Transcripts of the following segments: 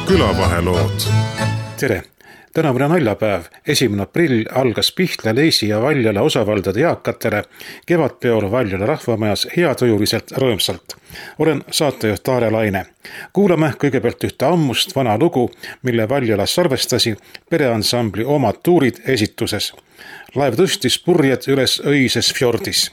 külavahelood. Tere! Tänavune naljapäev, 1. aprill algas Pihtla, Leisi ja Valjala osavaldade eakatele kevadpeol Valjala rahvamajas heatujuliselt rõõmsalt. Olen saatejuht Taare Laine. Kuulame kõigepealt ühte ammust vana lugu, mille Valjalas salvestasi pereansambli Omad tuurid esituses. Laev tõstis purjed üles öises fjordis.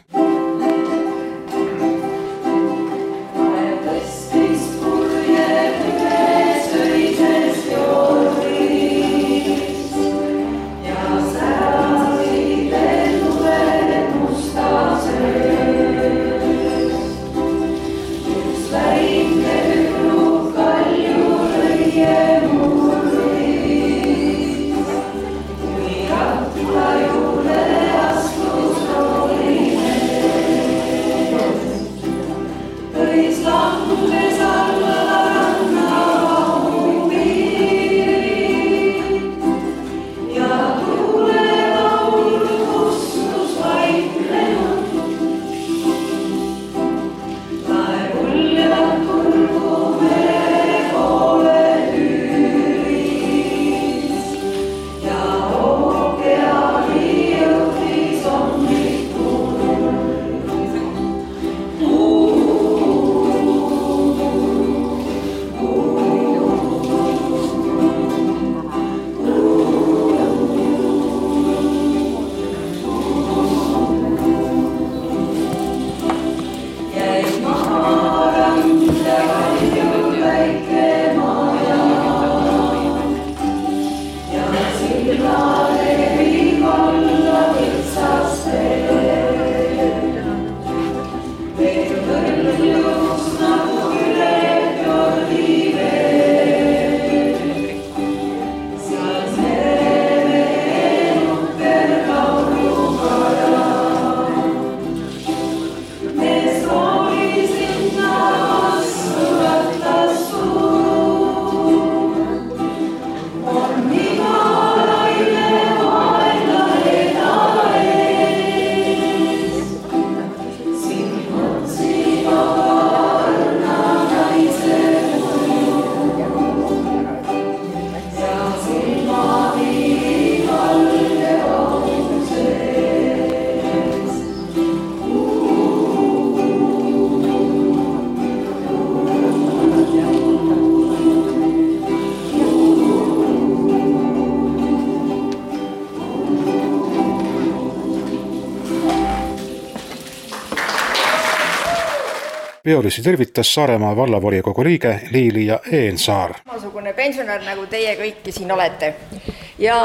Peolisi tervitas Saaremaa vallavolikogu liige Liilia Eensaar. Samasugune pensionär, nagu teie kõiki siin olete. Ja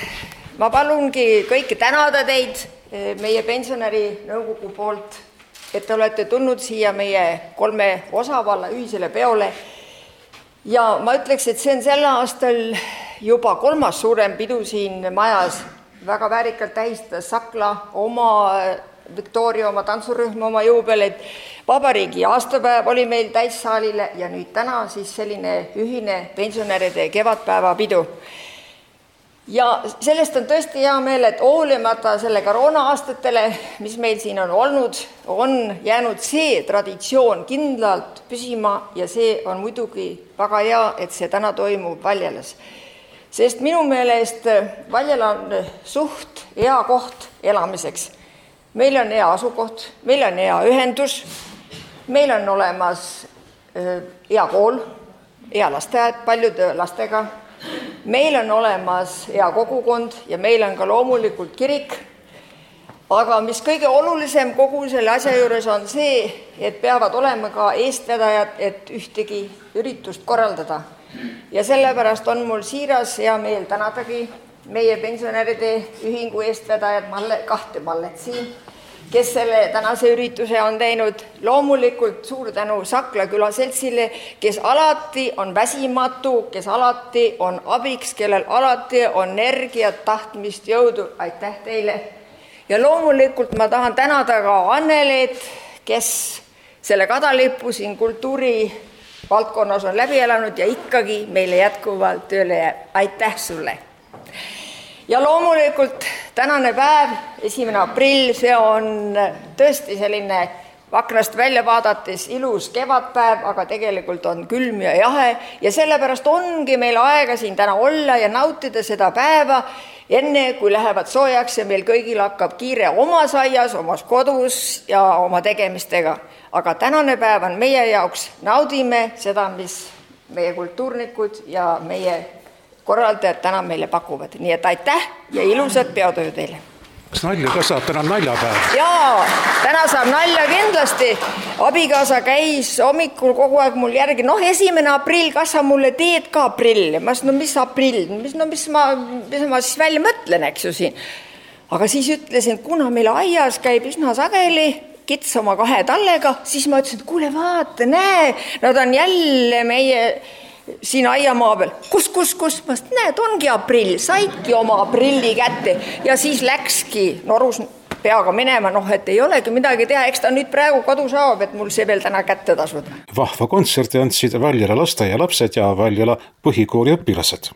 ma palungi kõike tänada teid meie pensionäri nõukogu poolt, et te olete tulnud siia meie 3 osavalla ühisele peole. Ja ma ütleks, et see on sel aastal juba 3. suurem pidu siin majas. Väga väärikalt tähistas Sakla oma Victoria, oma tantsurühm, oma juubelit. Vabariigi aastapäev oli meil täissaalile ja nüüd täna siis selline ühine pensionäride kevadpäeva pidu. Ja sellest on tõesti hea meel, et hoolimata selle koroona aastatele, mis meil siin on olnud, on jäänud see traditsioon kindlalt püsima ja see on muidugi väga hea, et see täna toimub Valjalas. Sest minu meelest Valjala on suht hea koht elamiseks. Meil on hea asukoht, meil on hea ühendus, meil on olemas hea kool, hea lasteaed paljude lastega, meil on olemas hea kogukond ja meil on ka loomulikult kirik. Aga mis kõige olulisem kogu selle asja juures on see, et peavad olema ka eestvedajad, et ühtegi üritust korraldada. Ja sellepärast on mul siiras hea meel tänadagi meie pensionäride ühingu eestvedajad, 2 Mallet siin, kes selle tänase ürituse on teinud. Loomulikult suur tänu Sakla külaseltsile, kes alati on väsimatu, kes alati on abiks, kellel alati on energiat, tahtmist, jõudu. Aitäh teile! Ja loomulikult ma tahan tänada ka Anneleet, kes selle kadalippu siin kultuuri valdkonnas on läbi elanud ja ikkagi meile jätkuvalt tööle jääb. Aitäh sulle! Ja loomulikult tänane päev, 1. aprill, see on tõesti selline aknast välja vaadates ilus kevadpäev, aga tegelikult on külm ja jahe ja sellepärast ongi meil aega siin täna olla ja nautida seda päeva, enne kui lähevad soojaks ja meil kõigil hakkab kiire omas aias, omas kodus ja oma tegemistega. Aga tänane päev on meie jaoks, naudime seda, mis meie kultuurnikud ja meie korraldajad täna meile pakuvad. Nii et aitäh ja ilusat peotöö teile! Kas nalja ka saab? Täna on naljapäev. Jaa, täna saab nalja kindlasti. Abikaasa käis hommikul kogu aeg mul järgi. 1. aprill, kas sa mulle teed ka aprilli? Ma ütlesin, mis aprill? Mis ma siis välja mõtlen, eks ju siin. Aga siis ütlesin, kuna meil aias käib üsna sageli kits oma 2 tallega, siis ma ütlesin, et kuule vaata, näe, nad on jälle meie siin aiamaa peal. Kus? Ma näed, ongi aprill, saidki oma aprilli kätte ja siis läkski norus peaga minema, et ei olegi midagi teha, eks ta nüüd praegu kodus avab, et mul see veel täna kätte tasuda. Vahva kontserti andsid Valjala lasteaialapsed ja Valjala põhikooli õpilased.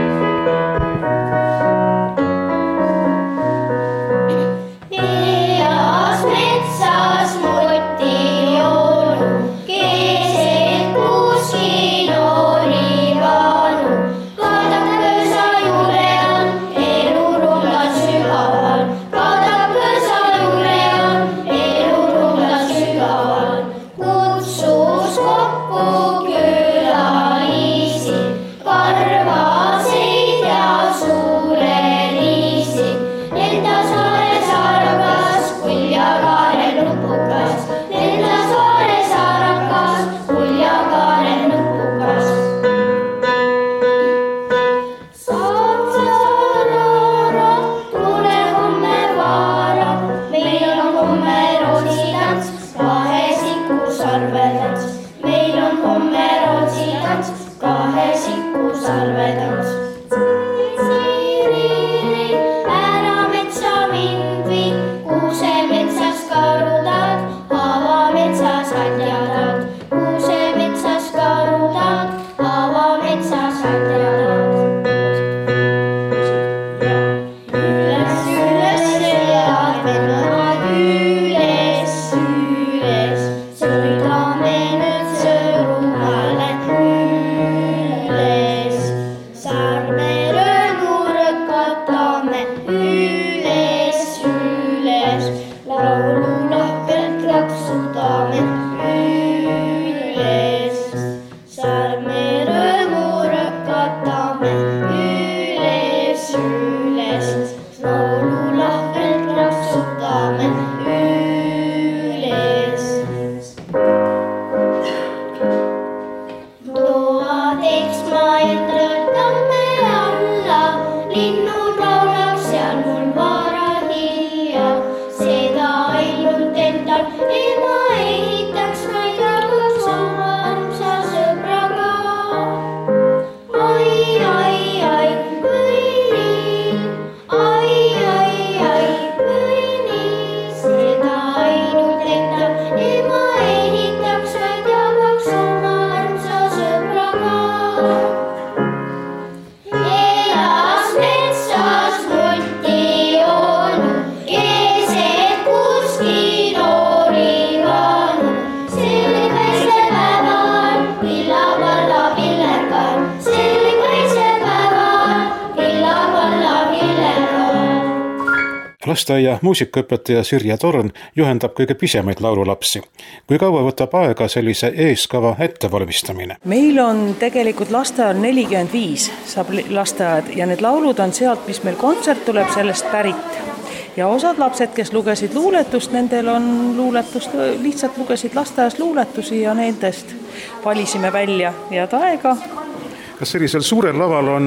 Lasteaia muusikaõpetaja Sirje Torn juhendab kõige pisemaid laululapsi. Kui kaua võtab aega sellise eeskava ettevalmistamine? Meil on tegelikult lasteaed 45 saab lasteaed ja need laulud on sealt, mis meil kontsert tuleb sellest pärit. Ja osad lapsed, kes lugesid luuletust, nendel on luuletust, lihtsalt lugesid lasteajas luuletusi ja nendest valisime välja head aega. Kas sellisel suurel laval on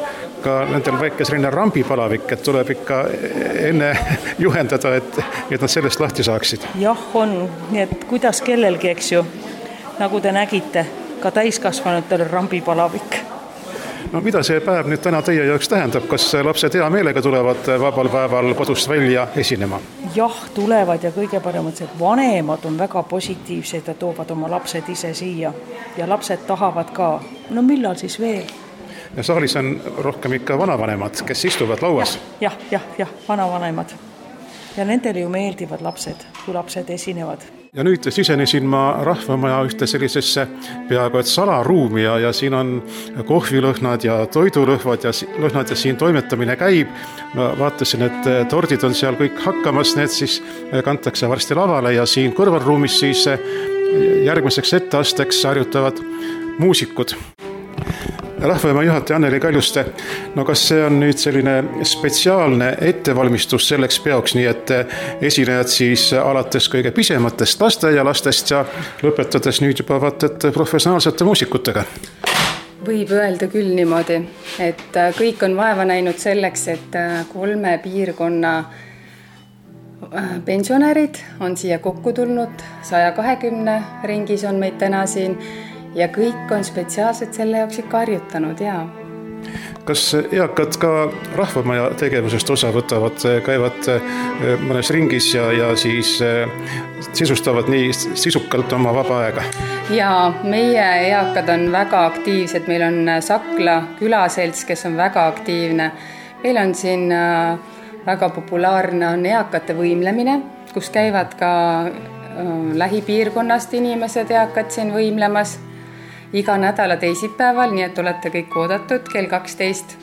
ka nendel väike selline rambipalavik, et tuleb ikka enne juhendada, et nad sellest lahti saaksid? Jah, on. Nii et kuidas kellelgi, eks ju, nagu te nägite, ka täiskasvanutel rambipalavik. No mida see päev nüüd täna teie jaoks tähendab? Kas lapsed hea meelega tulevad vabal päeval kodust välja esinema? Jah, tulevad ja kõige paremad see, et vanemad on väga positiivsed ja toovad oma lapsed ise siia. Ja lapsed tahavad ka. No millal siis veel? Ja saalis on rohkem ikka vanavanemad, kes istuvad lauas. Jah, vanavanemad. Ja nendele ju meeldivad lapsed, kui lapsed esinevad. ja nüüd sisenesin ma Rahvamaja ühte sellisesse peaaegu et salaruumi ja siin on kohvilõhnad ja toidulõhvad ja siin toimetamine käib. Ma vaatasin, et tordid on seal kõik hakkamas, need siis kantakse varsti lavale ja siin kõrvalruumis siis järgmiseks etteasteks harjutavad muusikud. Rahvamaja juhataja Anneli Kaljuste, no kas see on nüüd selline spetsiaalne ettevalmistus selleks peoks, nii et esinejad siis alates kõige pisematest lasteaialastest ja lõpetades nüüd juba vaatad professionaalsete muusikutega? Võib öelda küll niimoodi, et kõik on vaeva näinud selleks, et 3 piirkonna pensionärid on siia kokku tulnud, 120 ringis on meid täna siin, ja kõik on spetsiaalselt selle jaoks ikka harjutanud, jaa. Kas eakad ka Rahvamaja tegevusest osa võtavad, käivad mõnes ringis ja siis sisustavad nii sisukalt oma vaba aega? Jaa, meie eakad on väga aktiivsed, meil on Sakla külaselts, kes on väga aktiivne. Meil on siin väga populaarne on eakate võimlemine, kus käivad ka lähipiirkonnast inimesed eakad siin võimlemas. Iga nädala teisipäeval, nii et olete kõik oodatud kell 12.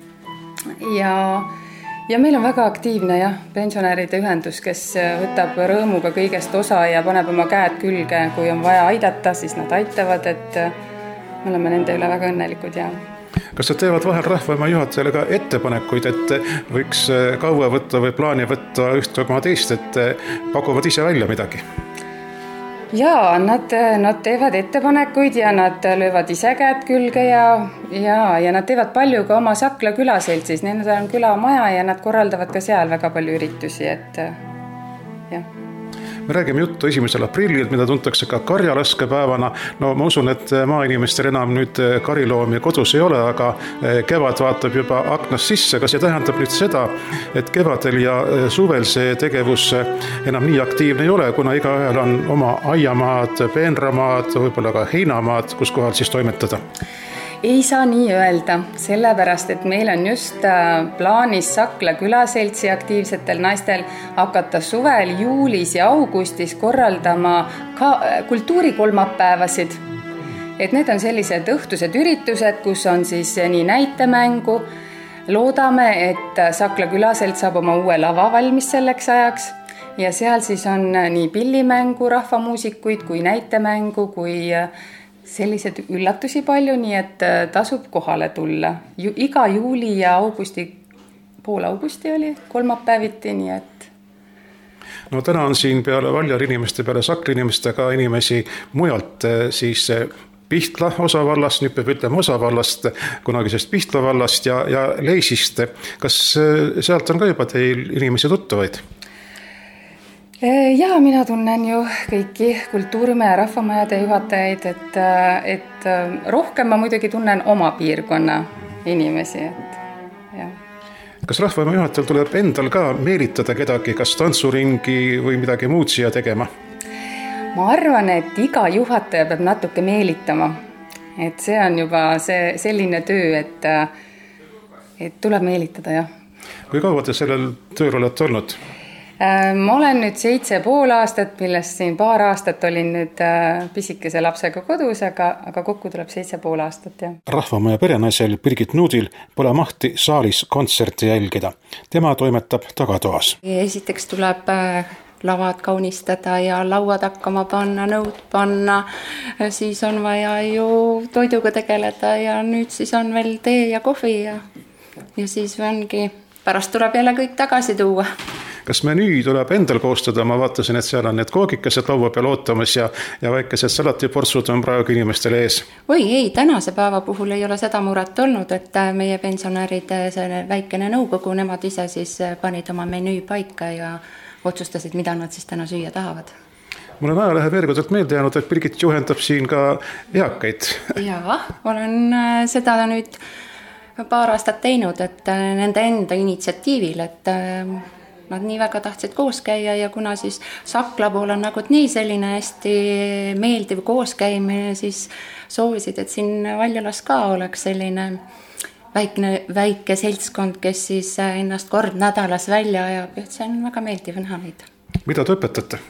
Ja meil on väga aktiivne pensionäride ühendus, kes võtab rõõmuga kõigest osa ja paneb oma käed külge. Kui on vaja aidata, siis nad aitavad, et me oleme nende üle väga õnnelikud. Kas sa teevad vahel Rahvamaja juhatajale ka ettepanekuid, et võiks kaua võtta või plaani võtta üht või teist, et pakuvad ise välja midagi? Jaa, nad teevad ettepanekuid ja nad löövad ise käed külge ja nad teevad palju ka oma Sakla külaseltsis. Need on külamaja ja nad korraldavad ka seal väga palju üritusi, et jah. Me räägime juttu 1. aprillil, mida tuntakse ka karjalaskepäevana. No ma usun, et maainimestel enam nüüd kariloomi kodus ei ole, aga kevad vaatab juba aknast sisse. Kas see tähendab nüüd seda, et kevadel ja suvel see tegevus enam nii aktiivne ei ole, kuna igaühel on oma aiamaad, peenramaad, võib-olla ka heinamaad, kus kohal siis toimetada? Ei saa nii öelda, sellepärast, et meil on just plaanis Sakla külaseltsi aktiivsetel naistel hakata suvel, juulis ja augustis korraldama kultuurikolmapäevasid. Et need on sellised õhtused üritused, kus on siis nii näitemängu. Loodame, et Sakla külaselt saab oma uue lava valmis selleks ajaks ja seal siis on nii pillimängu, rahvamuusikuid kui näitemängu, kui sellised üllatusi palju, nii et tasub kohale tulla. Iga juuli ja pool augusti oli kolmapäeviti, nii et... No täna on siin peale Valjar inimeste, peale Sakla inimeste ka inimesi mujalt siis Pihtla osavallast, nüüd peab ütlema osavallast, kunagisest Pihtla vallast ja Leisist. Kas sealt on ka juba teil inimesi tuttavaid? Ja mina tunnen ju kõiki kultuurimaja Rahvamajade juhatajaid, et rohkem ma muidugi tunnen oma piirkonna inimesi. Kas Rahvamaja juhatajal tuleb endal ka meelitada kedagi, kas tantsuringi või midagi muud siia tegema? Ma arvan, et iga juhataja peab natuke meelitama. Et see on juba selline töö, et tuleb meelitada, jah. Kui kaua te sellel tööl olete olnud? Ma olen nüüd 7,5 aastat, millest siin paar aastat olin nüüd pisikese lapsega kodus, aga kokku tuleb 7,5 aastat. Rahvamaja perenaisel Birgit Nuudil pole mahti saalis kontserti jälgida. Tema toimetab tagatoas. Esiteks tuleb lavad kaunistada ja lauad hakkama panna, nõud panna. Siis on vaja ju toiduga tegeleda ja nüüd siis on veel tee ja kohvi ja siis ongi, pärast tuleb jälle kõik tagasi tuua. Kas menüü tuleb endal koostada? Ma vaatasin, et seal on need koogikesed laua peal ootamas ja väikesed salatiportsud on praegu inimestele ees. Ei, tänase päeva puhul ei ole seda muret olnud, et meie pensionäride väikene nõukogu, nemad ise siis panid oma menüü paika ja otsustasid, mida nad siis täna süüa tahavad. Mul on ajalehe veergudelt meelde jäänud, et Birgit juhendab siin ka eakaid. Jaa, olen seda nüüd paar aastat teinud, et nende enda initsiatiivil, et nad nii väga tahtsid koos käia ja kuna siis Sakla pool on nagu nii selline hästi meeldiv kooskäimine, siis soovisid, et siin Valjalas ka oleks selline väike seltskond, kes siis ennast kord nädalas välja ajab, et see on väga meeldiv näha neid. Mida te õpetate?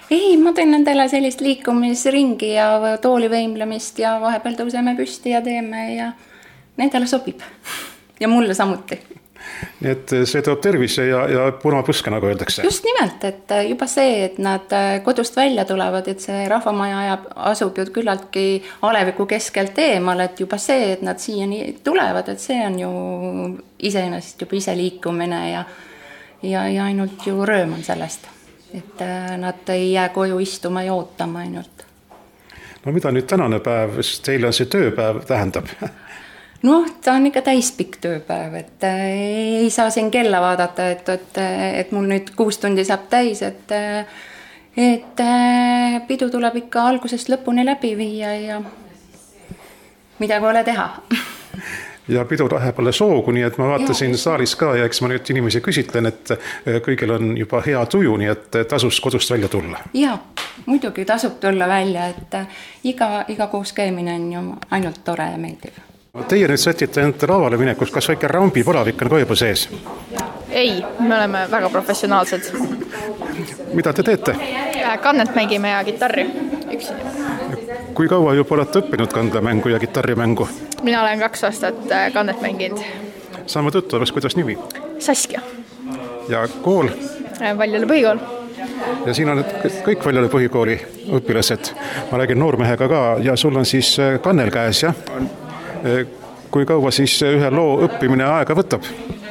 Ei, ma teen nendele sellist liikumisringi ja toolivõimlemist ja vahepeal tõuseme püsti ja teeme ja nendele sobib. Ja mulle samuti. Nii et see toob tervise ja punapõske, nagu öeldakse. Just nimelt, et juba see, et nad kodust välja tulevad, et see rahvamaja asub ju küllaltki aleviku keskelt eemal, et juba see, et nad siiani tulevad, et see on ju iseenesest juba ise liikumine ja ainult ju rööm on sellest. Et nad ei jää koju istuma ja ootama ainult. No mida nüüd tänane päev, sest teile on see tööpäev tähendab? Noh, ta on ikka täispikk tööpäev, et ei saa siin kella vaadata, et mul nüüd 6 tundi saab täis, et pidu tuleb ikka algusest lõpuni läbi viia ja midagi ole teha. Ja pidu läheb alle soogu, nii et ma vaatasin saalis ka ja eks ma nüüd inimesi küsitlen, et kõigil on juba hea tuju, nii et tasus kodust välja tulla. Jaa, muidugi tasub tulla välja, et iga koos käimine on ju ainult tore ja meeldiv. Teie nüüd sätite enda lavale minekus, kas väike rambi palavik on ka juba sees? Ei, me oleme väga professionaalsed. Mida te teete? Kannet mängime ja kitarri üksi. Kui kaua juba olete õppinud kandlemängu ja kitarrimängu? Mina olen 2 aastat kannet mänginud. Saame tuttavaks, kuidas nimi? Saskia. Ja kool? Valjala põhikool. Ja siin on kõik Valjala põhikooli õpilased. Ma räägin noormehega ka ja sul on siis kannel käes, jah? Kui kaua siis ühe loo õppimine aega võtab?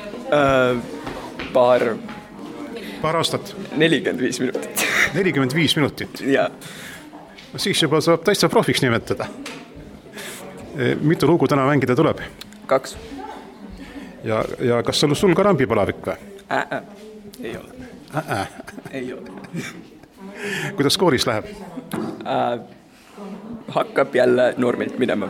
Paar aastat? 45 minutit. 45 minutit? Jaa. Siis juba saab täitsa profiks nimetada. Mitu lugu täna mängida tuleb? 2. Ja kas sul ka rambipalavik või? Ei ole. Ei ole. Kuidas koolis läheb? Hakkab jälle normilt minema.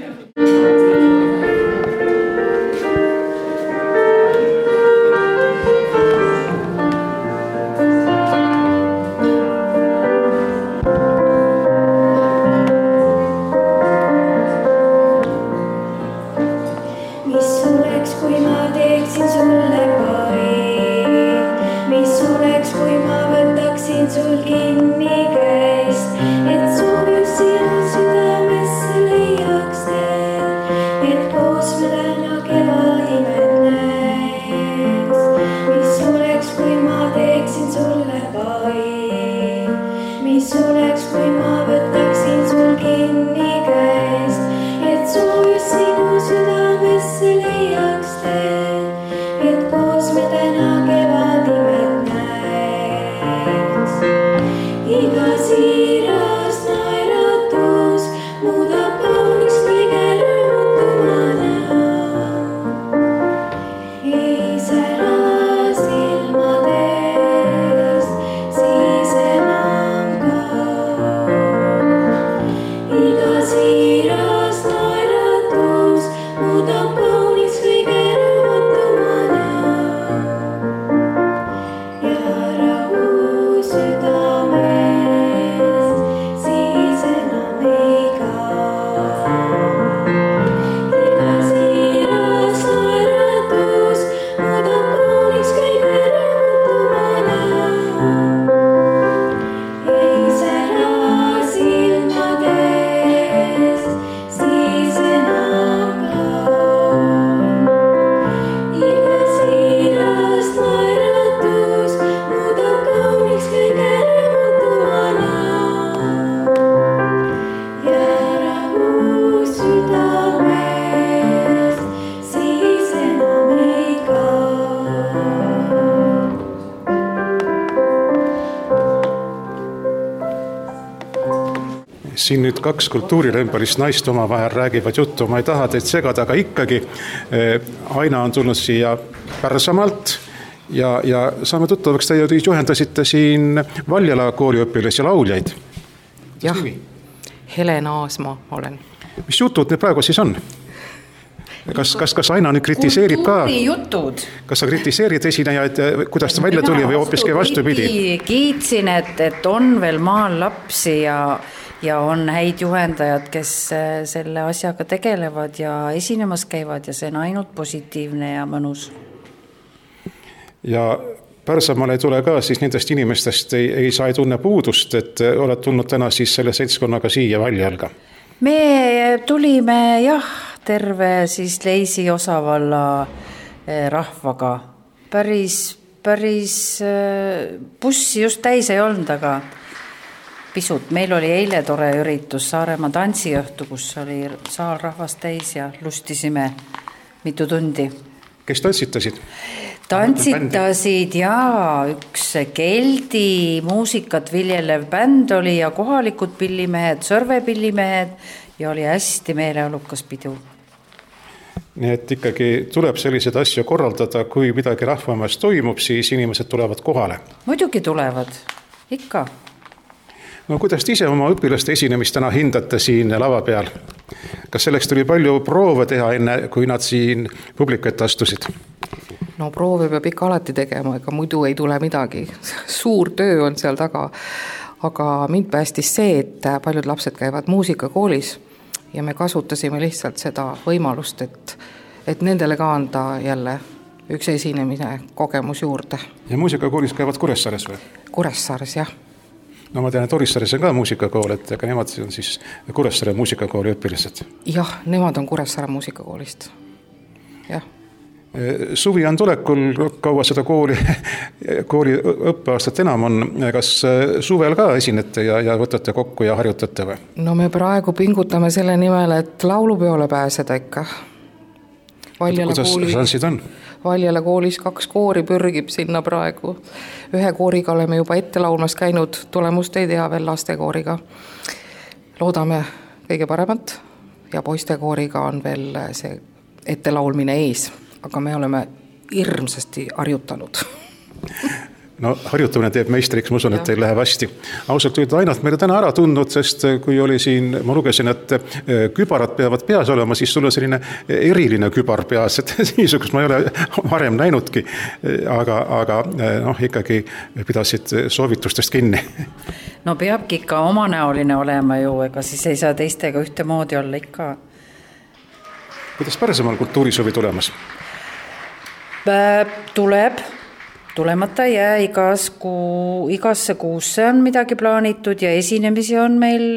Siin nüüd 2 kultuurilembelist naist oma vahel räägivad juttu, ma ei taha teid segada, aga ikkagi Aina on tulnud siia Pärsamaalt ja saame tuttavaks, te juhendasite siin Valjala kooliõpilas ja lauljaid. Jah, Helena Aasma olen. Mis jutud need praegu siis on? Kas Aina nüüd kritiseerib ka? Kultuurijutud. Kas sa kritiseerid esinejaid, kuidas ta välja tuli või hoopiski vastupidi? Kiitsin, et on veel maal lapsi ja on häid juhendajad, kes selle asjaga tegelevad ja esinemas käivad ja see on ainult positiivne ja mõnus. Ja Pärsamal ei tule ka siis nendest inimestest, ei saa ei tunne puudust, et oled tulnud täna siis selle seltskonnaga siia Valjalga? Me tulime terve siis Leisi osavalla rahvaga. Päris bussi just täis ei olnud, aga pisut. Meil oli eile tore üritus Saaremaa tantsiõhtu, kus oli saal rahvast täis ja lustisime mitu tundi. Kes tantsitasid? Tantsitasid üks Keldi muusikat viljelev bänd oli ja kohalikud pillimehed, sõrvepillimehed ja oli hästi meeleolukas pidu. Nii et ikkagi tuleb selliseid asju korraldada, kui midagi rahvamajas toimub, siis inimesed tulevad kohale. Muidugi tulevad, ikka. No kuidas te ise oma õpilaste esinemist täna hindate siin lava peal? Kas selleks tuli palju proove teha enne, kui nad siin publiku ette astusid? No proove peab ikka alati tegema, ega muidu ei tule midagi. Suur töö on seal taga. Aga mind päästis see, et paljud lapsed käivad muusikakoolis ja me kasutasime lihtsalt seda võimalust, et nendele ka anda jälle üks esinemine kogemus juurde. Ja muusikakoolis käivad Kuressaares või? Kuressaares, jah. No ma tean, et Orissaares on ka muusikakool, et aga nemad on siis Kuressaare muusikakooli õpilased. Jah, nemad on Kuressaare muusikakoolist. Jah. Suvi on tulekul, kaua seda kooli õppeaastat enam on. Kas suvel ka esinete ja võtate kokku ja harjutate või? No me praegu pingutame selle nimel, et laulupeole pääseda ikka. Kuidas šansid on? Valjala koolis 2 koori pürgib sinna praegu. 1 kooriga oleme juba ette laulmas käinud, tulemust ei tea veel lastekooriga. Loodame kõige paremat ja poistekooriga on veel see ette laulmine ees, aga me oleme hirmsasti harjutanud. No harjutamine teeb meistriks, ma usun, et teil läheb hästi. Ausalt öelda ainult meile täna ära tundnud, sest kui oli siin, ma lugesin, et kübarad peavad peas olema, siis sul on selline eriline kübar peas, et niisugust ma ei ole varem näinudki, aga ikkagi pidasid soovitustest kinni. No peabki ikka omanäoline olema ju, ega siis ei saa teistega ühtemoodi olla ikka. Kuidas Pärsamaal kultuurisuvi tulemas? Tulemata jää, igasse kuusse on midagi plaanitud ja esinemisi on meil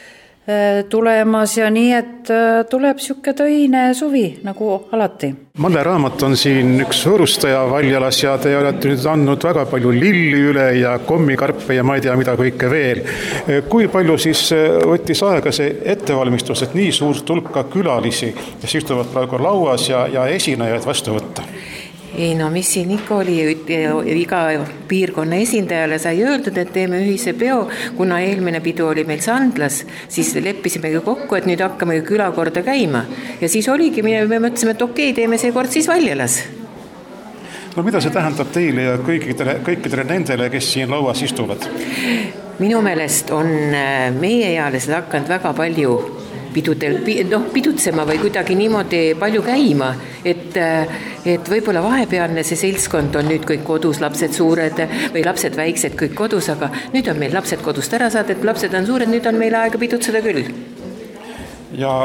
tulemas ja nii, et tuleb siuke töine suvi, nagu alati. Malle Raamat on siin üks hõõrustaja Valjalas ja te olete nüüd andnud väga palju lilli üle ja kommikarpe ja ma ei tea mida kõike veel. Kui palju siis võttis aega see ettevalmistus, et nii suurt hulka külalisi, kes istuvad praegu lauas ja esinejaid vastu võtta? Ei, no mis siin ikka oli, iga piirkonna esindajale sai öeldud, et teeme ühise peo, kuna eelmine pidu oli meil Sandlas, siis leppisime kokku, et nüüd hakkame külakorda käima. Ja siis oligi, me mõtlesime, et okei, teeme see kord siis Valjalas. No mida see tähendab teile ja kõikidele nendele, kes siin lauas istuvad? Minu meelest on meie ealised hakanud väga palju pidutsema või kuidagi niimoodi palju käima, et võib-olla vahepealne see seltskond on nüüd kõik kodus, lapsed suured või lapsed väiksed kõik kodus, aga nüüd on meil lapsed kodust ära saadud, lapsed on suured, nüüd on meil aega pidutseda küll. Ja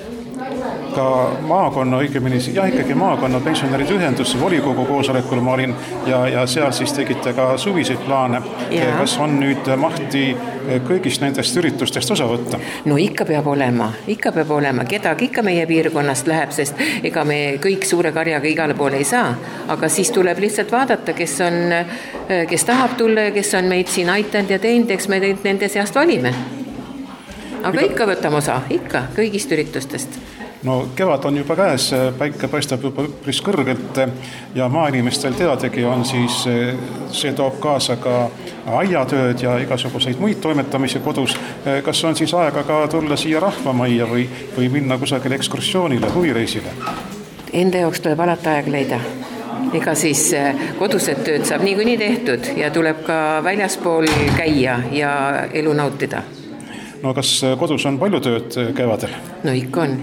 ka maakonna, ikkagi maakonna pensionäride ühendus volikogu koosolekul ma olin ja seal siis tegite ka suviseid plaane. Kas on nüüd mahti kõigist nendest üritustest osa võtta? No ikka peab olema, kedagi ikka meie piirkonnast läheb, sest ega me kõik suure karjaga igale poole ei saa, aga siis tuleb lihtsalt vaadata, kes tahab tulla ja kes on meid siin aitanud ja teinud, eks me nende seast valime. Aga ikka võtame osa, ikka kõigist üritustest. No kevad on juba käes, päike paistab juba üpris kõrgelt ja maainimestel teadagi on siis, see toob kaasa ka aiatööd ja igasuguseid muid toimetamisi kodus. Kas on siis aega ka tulla siia rahvamajja või minna kusagile ekskursioonile, huvireisile? Enda jaoks tuleb alati aeg leida. Ega siis kodused tööd saab niikuinii tehtud ja tuleb ka väljaspool käia ja elu nautida. No kas kodus on palju tööd kevadel? No ikka on,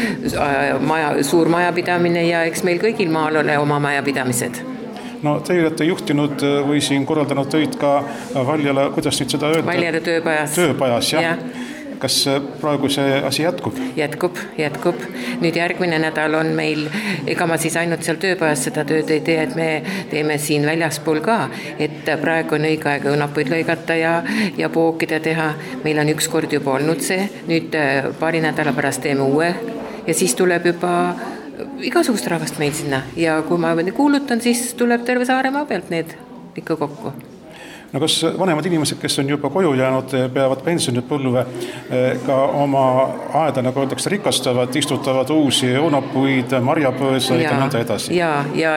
suur majapidamine ja eks meil kõigil maal ole oma majapidamised. No te olete juhtinud või siin korraldanud töid ka Valjala, kuidas nüüd seda öelda? Valjala tööpajas. Tööpajas, jah. Kas praegu see asi jätkub? Jätkub. Nüüd järgmine nädal on meil, ega ma siis ainult seal tööpäevas seda tööd ei tee, et me teeme siin väljaspool ka, et praegu on õige aega õunapuid lõigata ja pookida teha. Meil on üks kord juba olnud see, nüüd paari nädala pärast teeme uue ja siis tuleb juba igasugust rahvast meil sinna ja kui ma kuulutan, siis tuleb terve Saaremaa pealt need ikka kokku. No kas vanemad inimesed, kes on juba koju jäänud, peavad pensionipõlve ka oma aeda, nagu öeldakse, rikastavad, istutavad uusi õunapuid, marjapõõsaid ja nõnda edasi? Ja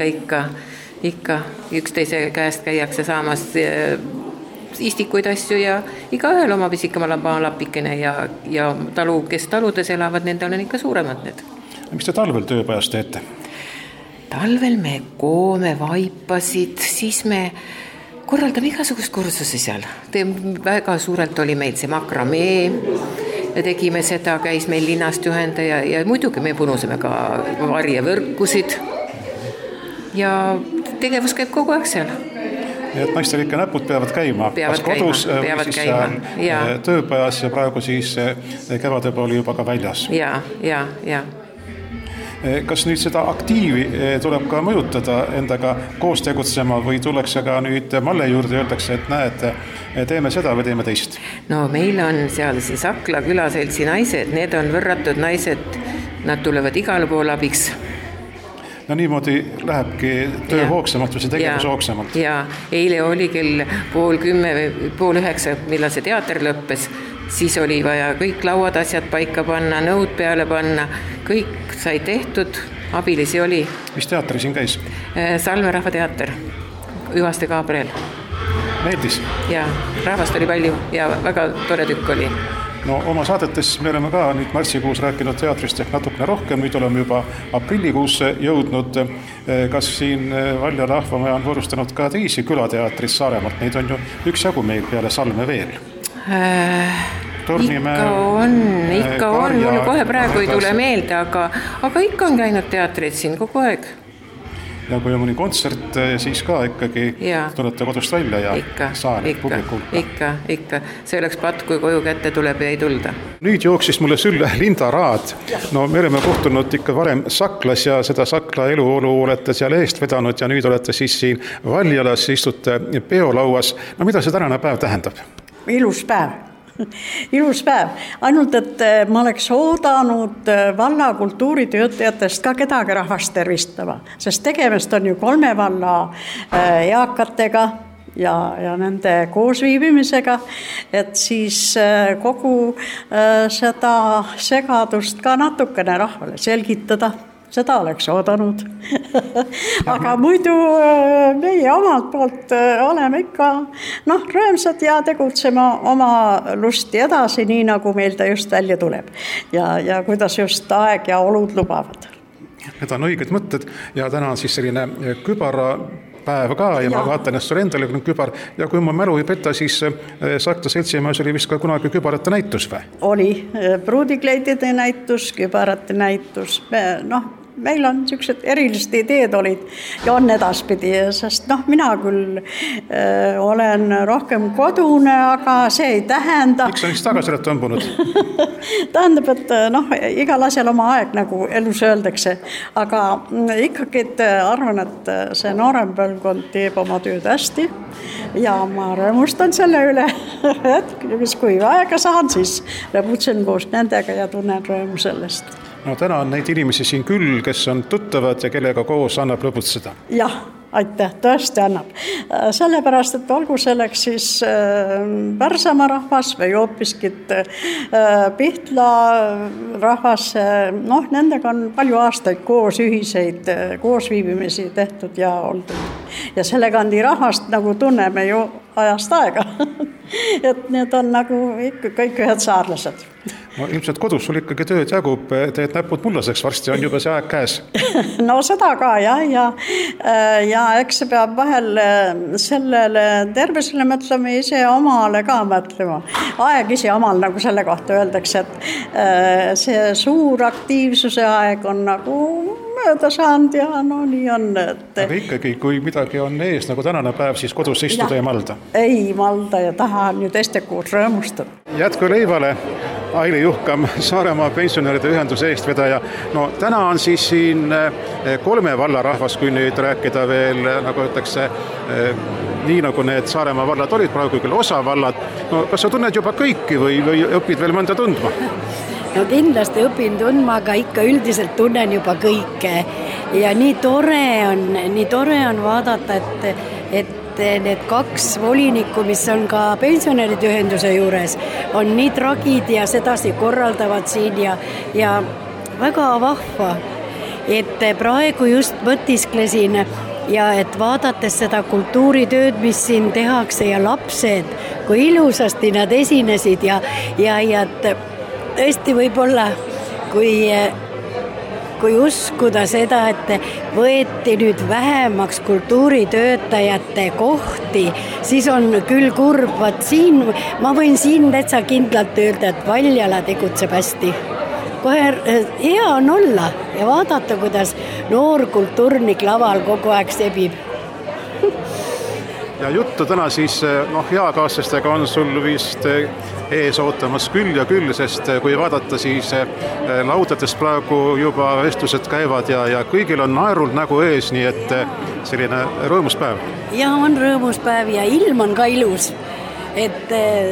ikka üksteise käest käiakse saamas istikuid asju ja igaühel oma pisikama maalapikene ja talu, kes taludes elavad, nendel on ikka suuremad need. Mis te talvel tööpäevas teete? Talvel me koome vaipasid, siis me korraldame igasugust kursusi seal. Väga suurelt oli meil see makramee ja tegime seda, käis meil linnast juhendaja ja muidugi me punusime ka varjevõrkusid ja tegevus käib kogu aeg seal. Et naistel ikka näpud peavad käima. Peavad kodus käima. Või siis tööpäevas ja praegu siis kevade pooli juba ka väljas. Ja. Kas nüüd seda aktiivi tuleb ka mõjutada endaga koos tegutsema või tuleks ka nüüd Malle juurde öeldakse, et näed, teeme seda või teeme teist? No meil on seal see Sakla külaseltsi naised, need on võrratud naised, nad tulevad igal pool abiks. No niimoodi lähebki töö hoogsamalt või see tegevus hoogsamalt. Ja eile oli kell 8:30, 8:30, millal see teater lõppes, siis oli vaja kõik lauad asjad paika panna, nõud peale panna, kõik sai tehtud, abilisi oli. Mis teatri siin käis? Salme rahvateater, Üvaste Gabriel. Meeldis? Ja, rahvast oli palju ja väga tore tükk oli. No oma saadetes me oleme ka nüüd märtsikuus rääkinud teatrist ehk natukene rohkem, nüüd oleme juba aprillikuusse jõudnud. Kas siin Valja rahvamaja on võõrustanud ka teisi külateatris Saaremaalt? Neid on ju üksjagu meil peale Salme veel. Ikka on, mul kohe praegu ei tule meelde, aga ikka on käinud teatrid siin kogu aeg. Ja kui on mõni kontsert, siis ka ikkagi tulete kodust välja ja saali publikult. Ikka. See oleks patt, kui koju kätte tuleb ja ei tulda. Nüüd jooksis mulle sülle Linda Raad. No me oleme kohtunud ikka varem Saklas ja seda Sakla eluolu olete seal eest vedanud ja nüüd olete siis siin Valjalas, istute peolauas. No mida see tänane päev tähendab? Ilus päev. Ainult, et ma oleks oodanud valla kultuuritöötajatest ka kedagi rahvast tervistama, sest tegemist on ju 3 valla eakatega ja nende koosviibimisega, et siis kogu seda segadust ka natukene rahvale selgitada. Seda oleks oodanud. Aga muidu meie omalt poolt oleme ikka rõõmsad ja tegutsema oma lusti edasi, nii nagu meil ta just välja tuleb. Ja kuidas just aeg ja olud lubavad. Need on õiged mõtted ja täna on siis selline kübara päev ka ja ma vaatan, et sul endale on kübar ja kui ma mälu ei peta, siis Sakla seltsimees oli vist ka kunagi kübarate näitus või? Oli pruudikleidide näitus, kübarate näitus, meil on niisugused erilised ideed olid ja on edaspidi, sest mina küll olen rohkem kodune, aga see ei tähenda. Miks on siis tagasi olete õmbunud? Tähendab, et igal asjal oma aeg, nagu elus öeldakse, aga ikkagi arvan, et see noorem põlvkond teeb oma tööd hästi ja ma rõõmustan selle üle, et kui aega saan, siis lõbutsen koos nendega ja tunnen rõõmu sellest. No täna on neid inimesi siin küll, kes on tuttavad ja kellega koos annab lõbutseda. Jah, aitäh, tõesti annab. Sellepärast, et olgu selleks siis Pärsamaa rahvas või hoopiskid Pihtla rahvas, nendega on palju aastaid koos ühiseid koosviibimisi tehtud ja oldud. Ja selle kandi rahvast nagu tunneme ju ajast aega. Et need on nagu ikka kõik ühed saarlased. No ilmselt kodus sul ikkagi tööd jagub, teed näpud mullaseks, varsti on juba see aeg käes. No seda ka, ja eks see peab vahel sellele tervisele mõtlema ise omale ka mõtlema. Aeg ise omal, nagu selle kohta öeldakse, et see suur aktiivsuse aeg on nagu mööda saanud ja nii on. Aga ikkagi, kui midagi on ees, nagu tänane päev, siis kodus istuda ja malda? Ei malda ja tahan ju teiste koos rõõmustada. Jätku leivale, Aili Juhkam, Saaremaa pensionäride ühenduse eestvedaja. No täna on siis siin 3 valla rahvas, kui nüüd rääkida veel, nagu ütlekse, nii nagu need Saaremaa vallad olid, praegu küll osa vallad. No kas sa tunned juba kõiki või õpid veel mõnda tundma? No kindlasti õpin tundma, aga ikka üldiselt tunnen juba kõike. Ja nii tore on vaadata, et need 2 volinikku, mis on ka pensionäride ühenduse juures, on nii tragid ja sedasi korraldavad siin ja väga vahva. Et praegu just mõtisklesin ja et vaadates seda kultuuritööd, mis siin tehakse ja lapsed, kui ilusasti nad esinesid ja tõesti võib-olla, kui uskuda seda, et võeti nüüd vähemaks kultuuritöötajate kohti, siis on küll kurb. Vaat siin, ma võin siin täitsa kindlalt öelda, et Valjala tegutseb hästi. Kohe hea on olla ja vaadata, kuidas noor kultuurnik laval kogu aeg sebib. Ja juttu täna siis heakaaslastega on sul vist ees ootamas küll ja küll, sest kui vaadata, siis laudadest praegu juba vestlused käivad ja kõigil on naerul nägu ees, nii et selline rõõmus päev. Ja on rõõmus päev ja ilm on ka ilus. Et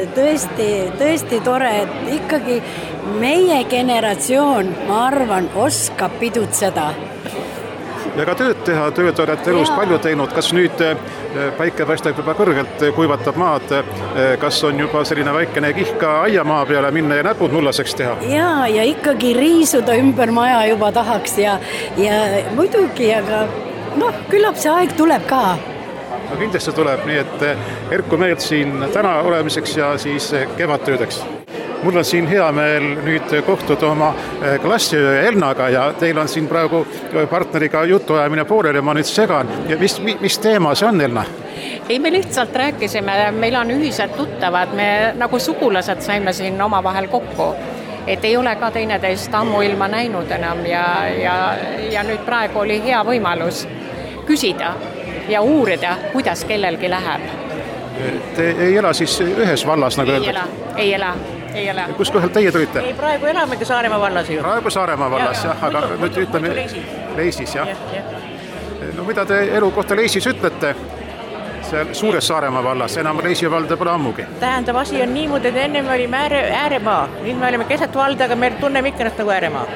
tõesti tore, et ikkagi meie generatsioon, ma arvan, oskab pidutseda. Ja ka tööd teha, tööd olete elus palju teinud. Kas nüüd päike paistab juba kõrgelt, kuivatab maad? Kas on juba selline väikene kihka aiamaa peale minna ja näpud mullaseks teha? Ja ikkagi riisuda ümber maja juba tahaks ja muidugi, aga küllap see aeg tuleb ka. No kindlasti tuleb, nii et erku meelt siin täna olemiseks ja siis kevadtöödeks. Mul on siin hea meel nüüd kohtuda oma klassiõe Elnaga ja teil on siin praegu partneriga jutuajamine pooleli, ma nüüd segan. Ja mis teema see on, Elna? Ei, me lihtsalt rääkisime, meil on ühised tuttavad, me nagu sugulased saime siin omavahel kokku. Et ei ole ka teineteist ammu ilma näinud enam ja nüüd praegu oli hea võimalus küsida ja uurida, kuidas kellelgi läheb. Te ei ela siis ühes vallas, nagu öelda? Ei ela. Kus kohal teie tulite? Ei, praegu elamegi Saaremaa vallas ju. Praegu Saaremaa vallas, jah, aga nüüd ütleme Leisis, jah. No mida te elu kohta Leisis ütlete? Seal suures Saaremaa vallas, enam Leisi valda pole ammugi. Tähendab, asi on niimoodi, et enne me olime ääremaa. Nüüd me olime keset valda, aga me tunneme ikka nagu ääremaa.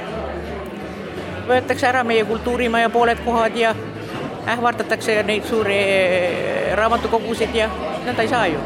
Võetakse ära meie kultuurimaja pooled kohad ja ähvardatakse neid suuri raamatukogusid ja nad ei saa ju.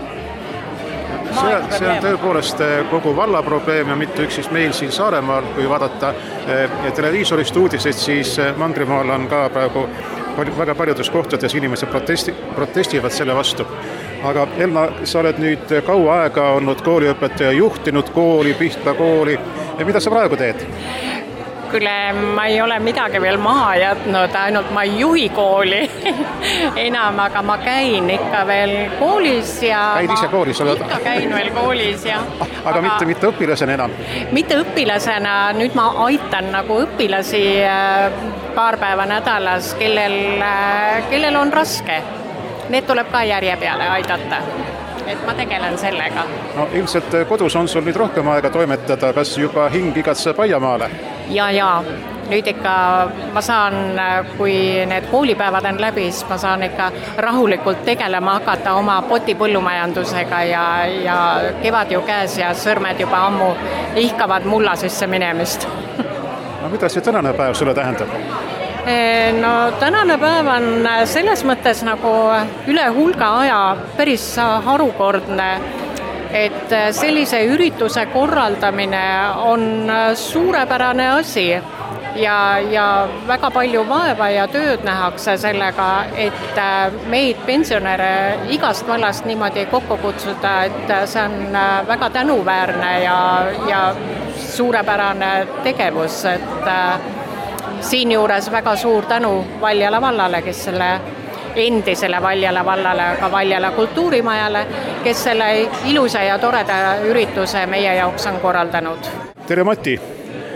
See on tõepoolest kogu valla probleem ja mitte üks siis meil siin Saaremaal, kui vaadata televiisorist uudiseid, siis Mandrimaal on ka praegu väga paljudes kohtades inimesed protestivad selle vastu. Aga Elna, sa oled nüüd kaua aega olnud kooliõpetaja, juhtinud kooli, Pihta kooli. Ja mida sa praegu teed? Küll ma ei ole midagi veel maha jätnud, ainult ma ei juhi kooli enam, aga ma käin ikka veel koolis ja käid ise koolis? Ikka käin veel koolis, jah. Aga mitte õpilasena enam? Mitte õpilasena, nüüd ma aitan nagu õpilasi paar päeva nädalas, kellel on raske. Need tuleb ka järje peale aidata. Et ma tegelen sellega. No ilmselt kodus on sul nüüd rohkem aega toimetada, kas juba hing igatseb aiamaale? Ja, nüüd ikka ma saan, kui need koolipäevad on läbi, siis ma saan ikka rahulikult tegelema hakata oma potipõllumajandusega ja kevad ju käes ja sõrmed juba ammu ihkavad mullasesse minemist. No mida see tänane päev sulle tähendab? No tänane päev on selles mõttes nagu üle hulga aja päris harukordne, et sellise ürituse korraldamine on suurepärane asi ja väga palju vaeva ja tööd nähakse sellega, et meid pensionäre igast vallast niimoodi kokku kutsuda, et see on väga tänuväärne ja suurepärane tegevus, et siinjuures väga suur tänu Valjala vallale, kes selle endisele Valjala vallale, aga Valjala kultuurimajale, kes selle ilusa ja toreda ürituse meie jaoks on korraldanud. Tere, Mati!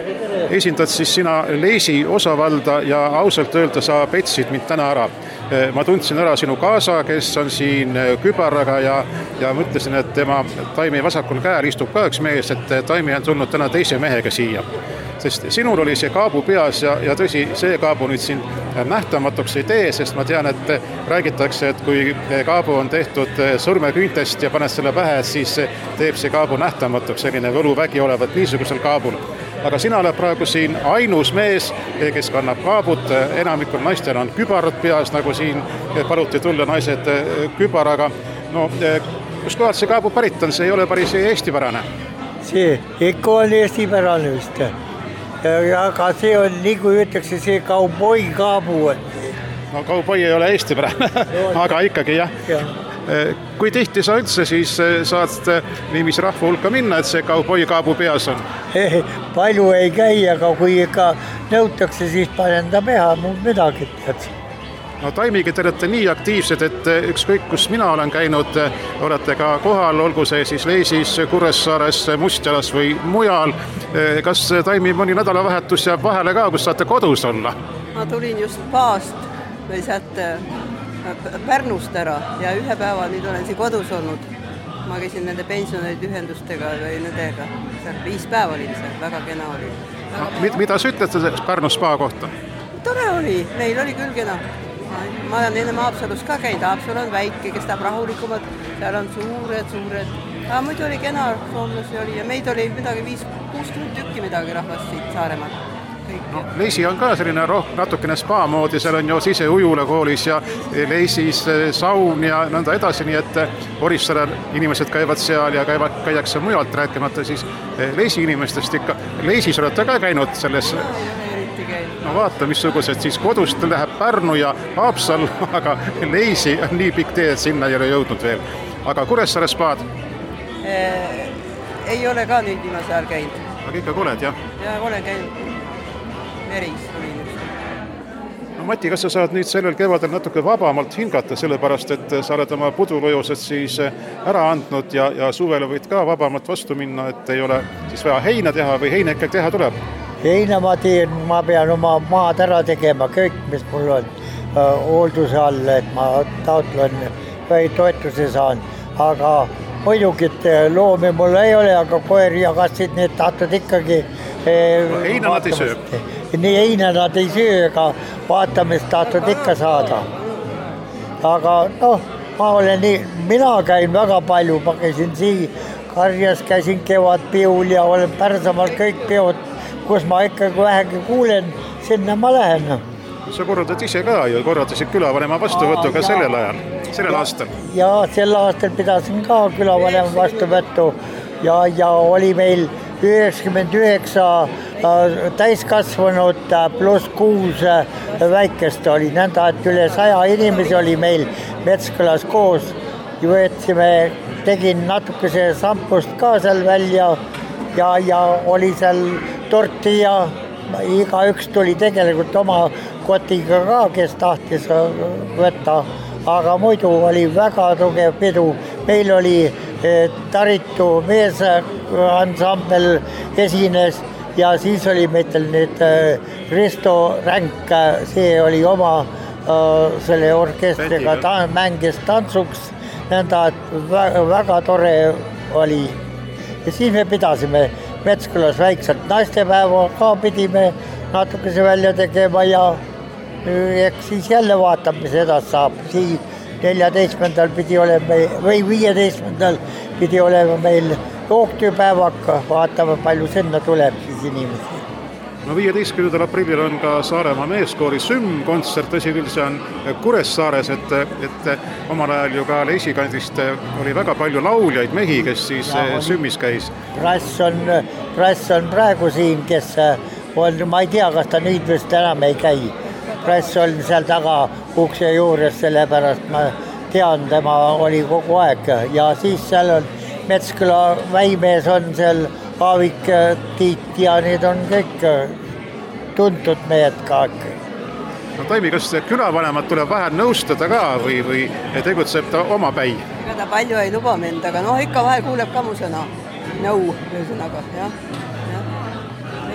esindad siis sina Leisi osavalda ja ausalt öelda sa petsid mind täna ära. Ma tundsin ära sinu kaasa, kes on siin kübaraga ja mõtlesin, et tema Taimi vasakul käel istub ka üks mees, et Taimi on tulnud täna teise mehega siia. Sest sinul oli see kaabu peas ja tõsi, see kaabu nüüd siin nähtamatuks ei tee, sest ma tean, et räägitakse, et kui kaabu on tehtud sõrmeküüntest ja paned selle pähe, siis teeb see kaabu nähtamatuks, selline võluvägi olevat niisugusel kaabul. Aga sina oled praegu siin ainus mees, kes kannab kaabut, enamikul naistel on kübarad peas, nagu siin paluti tulla naised kübaraga. No, kus kohalt see kaabu pärit on, see ei ole päris eestipärane? See ikka on eestipärane vist. Aga see on, nagu ütlekse, see kauboi kaabu. No kauboi ei ole eestipärane, aga ikkagi jah. Kui tihti sa üldse siis saad niimis rahva hulka minna, et see kauboi kaabu peas on? Palju ei käi, aga kui ikka nõutakse, siis panen ta peha, muud midagi tead. No Taimigi, te olete nii aktiivsed, et ükskõik kus mina olen käinud, olete ka kohal, olgu see siis Leisis, Kuressaares, Mustjalas või mujal. Kas Taimi mõni nädalavahetus jääb vahele ka, kus saate kodus olla? Ma tulin just Paast või sealt Pärnust ära ja ühe päeva nüüd olen siin kodus olnud. Ma käisin nende pensionäride ühendustega või nendega. 5 päeva oli seal, väga kena oli. Mida sa ütlete Pärnu spa kohta? Tore oli, meil oli küll kena. Ma olen enne Haapsalus ka käinud, Haapsalu on väike, kes tahab rahulikumad, seal on suured. Aga muidu oli kena, soomlasi oli ja meid oli midagi 5-60 tükki midagi rahvast siit Saaremaal. No, Leisi on ka selline natukene spa moodi, seal on ju siseujula koolis ja Leisis saun ja nõnda edasi, nii et Orissaarel inimesed käivad seal ja käiakse mujalt rääkimata siis Leisi inimestest ikka. Leisis olete ka käinud selles? No vaata, missugused siis kodust läheb Pärnu ja Haapsal, aga Leisi on nii pikk tee, et sinna ei ole jõudnud veel. Aga Kuressaare spaad? Ei ole ka nüüd viimase ajal käinud. Aga ikka oled, jah? Ja olen käinud Meris. No Mati, kas sa saad nüüd sellel kevadel natuke vabamalt hingata, sellepärast et sa oled oma pudulojused siis ära andnud ja suvele võid ka vabamalt vastu minna, et ei ole siis vaja heina teha või heina ikka teha tuleb? Heina ma teen, ma pean oma maad ära tegema, kõik, mis mul on hoolduse all, et ma taotlen või toetuse saan. Aga muidugi loomi mul ei ole, aga koer ja kassid need tahtvad ikkagi heina nad ei söö. Nii heina nad ei söö, aga vaatamist tahtvad ikka saada. Aga mina käin väga palju, ma käisin siin Karjas, käisin kevadpeol ja olen Pärsamaal kõik peod, kus ma ikkagi vähegi kuulen, sinna ma lähen. Sa korraldad ise ka ja korraldasid külavanema vastuvõttu ka sellel aastal? Ja sel aastal pidasin ka külavanema vastuvõttu ja oli meil 99 täiskasvanud pluss 6 väikest oli, nõnda, et üle 100 inimesi oli meil Metskülas koos. Tegin natukese sampust ka seal välja ja oli seal torti ja iga üks tuli tegelikult oma kotiga ka, kes tahtis võtta. Aga muidu oli väga tugev pidu. Meil oli Taritu meesansambel esines ja siis oli meil nüüd Risto Ränk, see oli oma selle orkestriga mängis tantsuks, nõnda, et väga tore oli. Ja siis me pidasime Metskülas väikselt naistepäeva ka pidime natukese välja tegema ja eks siis jälle vaatab, mis edasi saab. Siin 14. pidi olema või 15. pidi olema meil jooktööpäevaka, vaatame palju sinna tuleb siis inimesi. No 15. aprillil on ka Saaremaa meeskoori Süm kontsert, tõsi küll, see on Kuressaares, et omal ajal ju ka Leisi kandist oli väga palju lauljaid mehi, kes siis Sümmis käis. Prass on praegu siin, kes on, ma ei tea, kas ta nüüd vist enam ei käi. Prass on seal taga ukse juures, sellepärast ma tean, tema oli kogu aeg ja siis seal on Metsküla väimees on seal Aavik, Tiit ja need on kõik tuntud mehed ka. No Taimi, kas külavanemad tuleb vahel nõustada ka või tegutseb ta oma päi? Ega ta palju ei luba mind, aga ikka vahel kuuleb ka mu sõna. Nõu, ühesõnaga, jah.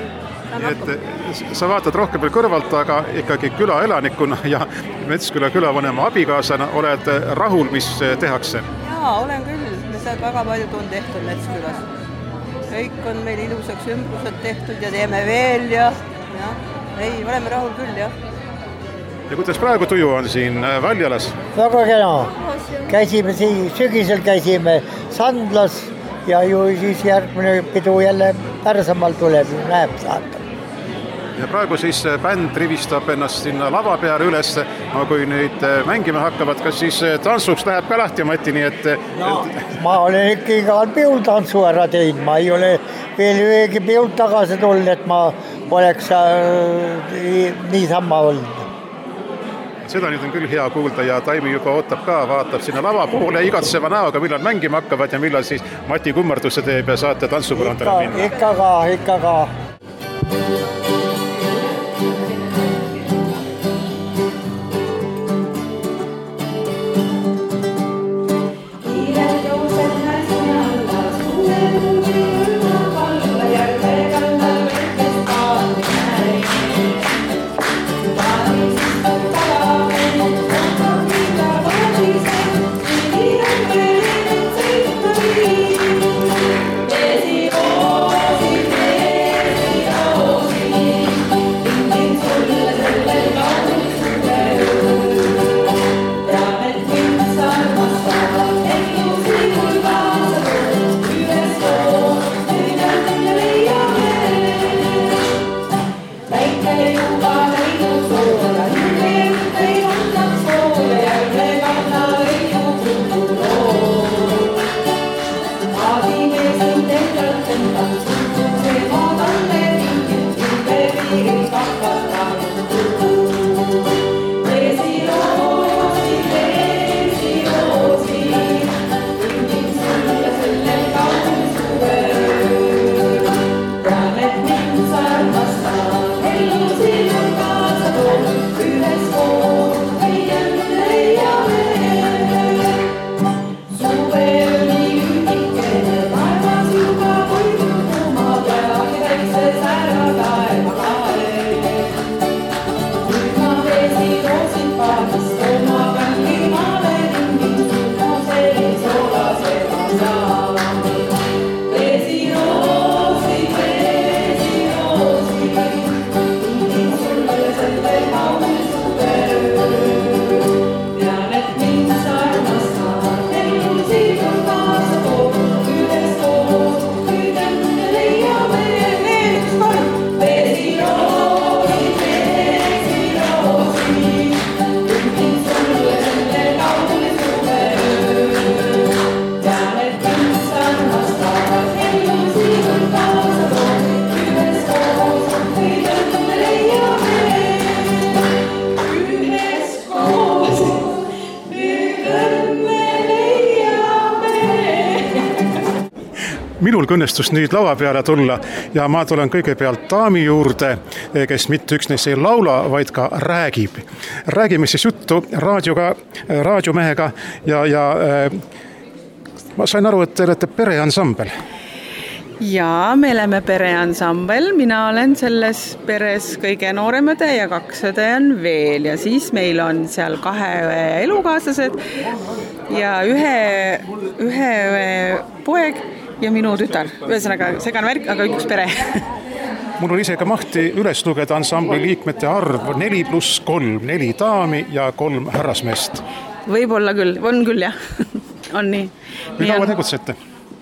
Nii et sa vaatad rohkem veel kõrvalt, aga ikkagi külaelanikuna ja Metsküla külavanema abikaasana oled rahul, mis tehakse? Jaa, olen küll. Me saad väga palju on tehtud Metskülas. Kõik on meil ilusaks ümbrused tehtud ja teeme veel ja ei, oleme rahul küll, jah. Ja kuidas praegu tuju on siin Valjalas? Väga kena. Käisime siin, sügisel käisime Sandlas ja ju siis järgmine pidu jälle Pärsamal tuleb, näeb saata. Ja praegu siis bänd rivistab ennast sinna lava peale üles, aga kui nüüd mängima hakkavad, kas siis tantsuks läheb ka lahti, Mati, nii et... No, ma olen ikka igal peol tantsu ära teinud, ma ei ole veel ühegi peolt tagasi tulnud, et ma oleks niisama olnud. Seda nüüd on küll hea kuulda ja Taimi juba ootab ka, vaatab sinna lava poole igatseva näoga, millal mängima hakkavad ja millal siis Mati kummarduse teeb ja saate tantsupõrandale minna. Ikka ka. Minul kõnnestus nüüd lava peale tulla ja ma tulen kõigepealt daami juurde, kes mitte üksnes ei laula, vaid ka räägib. Räägime siis juttu raadiomehega ja ma sain aru, et te olete pereansambel. Jaa, me oleme pereansambel, mina olen selles peres kõige noorem õde ja 2 õde on veel ja siis meil on seal 2 õe elukaaslased ja ühe poeg ja minu tütar. Ühesõnaga segan värk, aga üks pere. Mul on isegi mahti üles lugeda ansambli liikmete arv 4+3, 4 daami ja 3 härrasmeest. Võib-olla küll, on küll jah, on nii. Kui kaua tegutsete?